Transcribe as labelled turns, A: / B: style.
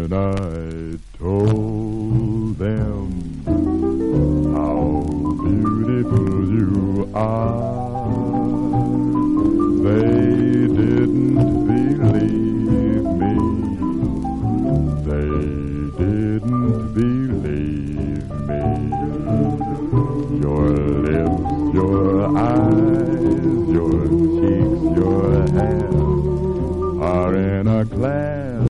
A: when I told them how beautiful you are. They didn't believe me. They didn't believe me. Your lips, your eyes, your cheeks, your hair are in a class